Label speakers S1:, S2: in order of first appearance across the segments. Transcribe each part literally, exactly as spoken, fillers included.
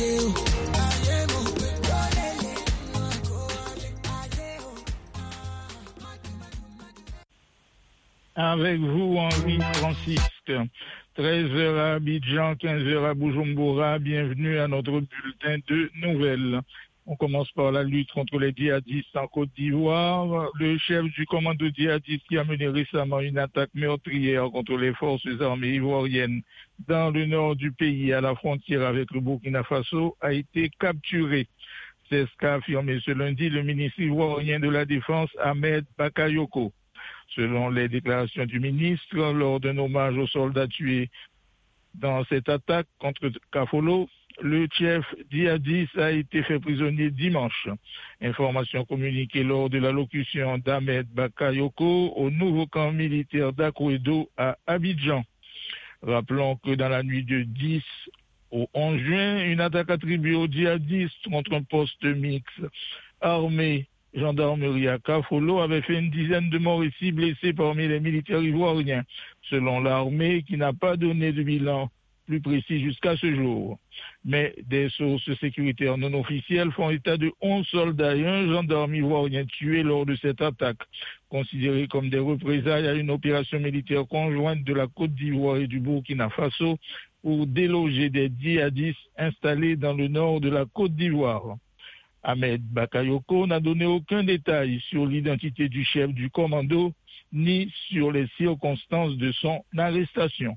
S1: Avec vous, Henri Francisque. treize heures à Abidjan, quinze heures à Bujumbura. Bienvenue à notre bulletin de nouvelles. On commence par la lutte contre les djihadistes en Côte d'Ivoire. Le chef du commando djihadiste qui a mené récemment une attaque meurtrière contre les forces armées ivoiriennes dans le nord du pays, à la frontière avec le Burkina Faso, a été capturé. C'est ce qu'a affirmé ce lundi le ministre ivoirien de la Défense, Ahmed Bakayoko. Selon les déclarations du ministre, lors d'un hommage aux soldats tués dans cette attaque contre Kafolo, le chef djihadiste a été fait prisonnier dimanche. Information communiquée lors de l'allocution d'Ahmed Bakayoko au nouveau camp militaire d'Akouedo à Abidjan. Rappelons que dans la nuit de dix au onze juin, une attaque attribuée aux djihadistes contre un poste mixte armé gendarmerie à Kafolo avait fait une dizaine de morts et six blessés parmi les militaires ivoiriens, selon l'armée qui n'a pas donné de bilan plus précis jusqu'à ce jour. Mais des sources sécuritaires non officielles font état de onze soldats et un gendarme ivoirien tués lors de cette attaque, considérée comme des représailles à une opération militaire conjointe de la Côte d'Ivoire et du Burkina Faso pour déloger des djihadistes installés dans le nord de la Côte d'Ivoire. Ahmed Bakayoko n'a donné aucun détail sur l'identité du chef du commando ni sur les circonstances de son arrestation.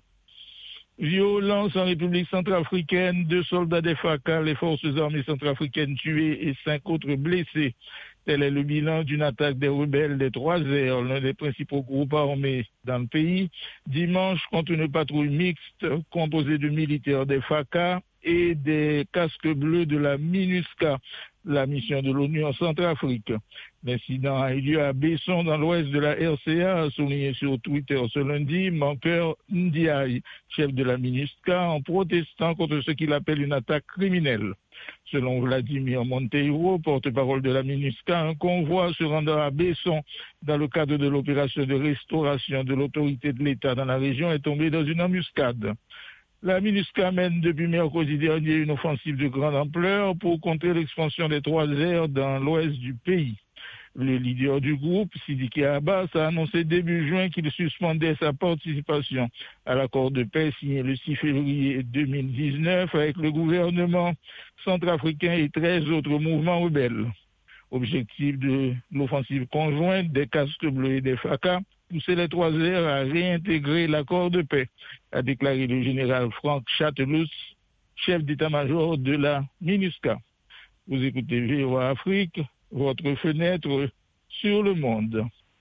S1: Violence en République centrafricaine, deux soldats des F A C A, les forces armées centrafricaines tués et cinq autres blessés. Tel est le bilan d'une attaque des rebelles des Trois Airs, l'un des principaux groupes armés dans le pays, dimanche contre une patrouille mixte composée de militaires des F A C A et des casques bleus de la MINUSCA, la mission de l'ONU en Centrafrique. L'incident a eu lieu à Besson, dans l'ouest de la R C A, a souligné sur Twitter ce lundi Manqueur Ndiaye, chef de la MINUSCA, en protestant contre ce qu'il appelle une attaque criminelle. Selon Vladimir Monteiro, porte-parole de la MINUSCA, un convoi se rendant à Besson dans le cadre de l'opération de restauration de l'autorité de l'État dans la région est tombé dans une embuscade. La MINUSCA mène depuis mercredi dernier une offensive de grande ampleur pour contrer l'expansion des Trois Airs dans l'ouest du pays. Le leader du groupe, Sidiki Abbas, a annoncé début juin qu'il suspendait sa participation à l'accord de paix signé le six février deux mille dix-neuf avec le gouvernement centrafricain et treize autres mouvements rebelles. Objectif de l'offensive conjointe des casques bleus et des F A C A, pousser les Trois Airs à réintégrer l'accord de paix, a déclaré le général Frank Chatelus, chef d'état-major de la MINUSCA. Vous écoutez V O A Afrique, votre fenêtre sur le monde.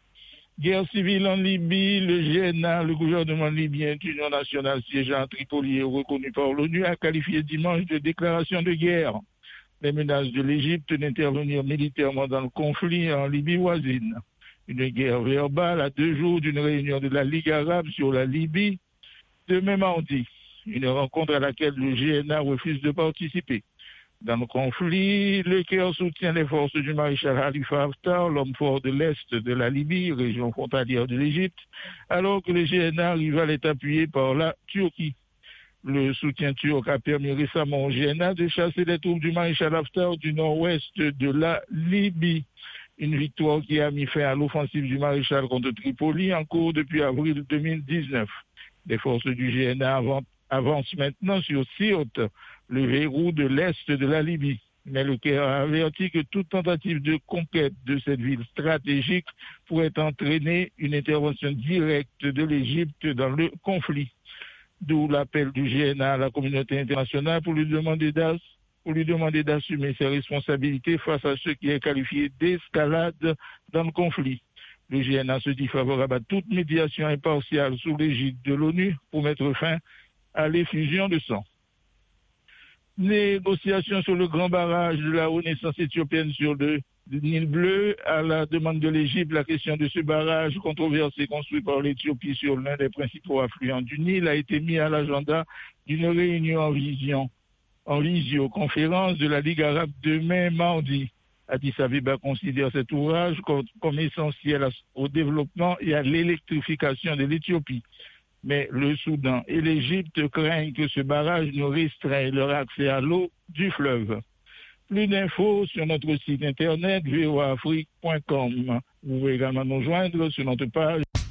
S1: Guerre civile en Libye, le G N A, le gouvernement libyen d'Union nationale siégeant à Tripoli et reconnu par l'ONU, a qualifié dimanche de déclaration de guerre les menaces de l'Égypte d'intervenir militairement dans le conflit en Libye voisine. Une guerre verbale à deux jours d'une réunion de la Ligue arabe sur la Libye, demain mardi, une rencontre à laquelle le G N A refuse de participer. Dans le conflit, le Caire soutient les forces du maréchal Khalifa Haftar, l'homme fort de l'Est de la Libye, région frontalière de l'Égypte, alors que le G N A rival est appuyé par la Turquie. Le soutien turc a permis récemment au G N A de chasser les troupes du maréchal Haftar du nord-ouest de la Libye. Une victoire qui a mis fin à l'offensive du maréchal contre Tripoli en cours depuis avril deux mille dix-neuf. Les forces du G N A avancent maintenant sur Sirte, le verrou de l'Est de la Libye. Mais le Caire a averti que toute tentative de conquête de cette ville stratégique pourrait entraîner une intervention directe de l'Égypte dans le conflit. D'où l'appel du G N A à la communauté internationale pour lui demander d'as pour lui demander d'assumer ses responsabilités face à ce qui est qualifié d'escalade dans le conflit. Le G N A se dit favorable à toute médiation impartiale sous l'égide de l'ONU pour mettre fin à l'effusion de sang. Négociations sur le grand barrage de la Renaissance éthiopienne sur le Nil bleu. À la demande de l'Égypte, la question de ce barrage controversé construit par l'Éthiopie sur l'un des principaux affluents du Nil a été mis à l'agenda d'une réunion en vision, en visioconférence de la Ligue arabe demain mardi. Addis Abeba considère cet ouvrage comme, comme essentiel au développement et à l'électrification de l'Éthiopie. Mais le Soudan et l'Égypte craignent que ce barrage ne restreigne leur accès à l'eau du fleuve. Plus d'infos sur notre site internet v o a afrique point com. Vous pouvez également nous joindre sur notre page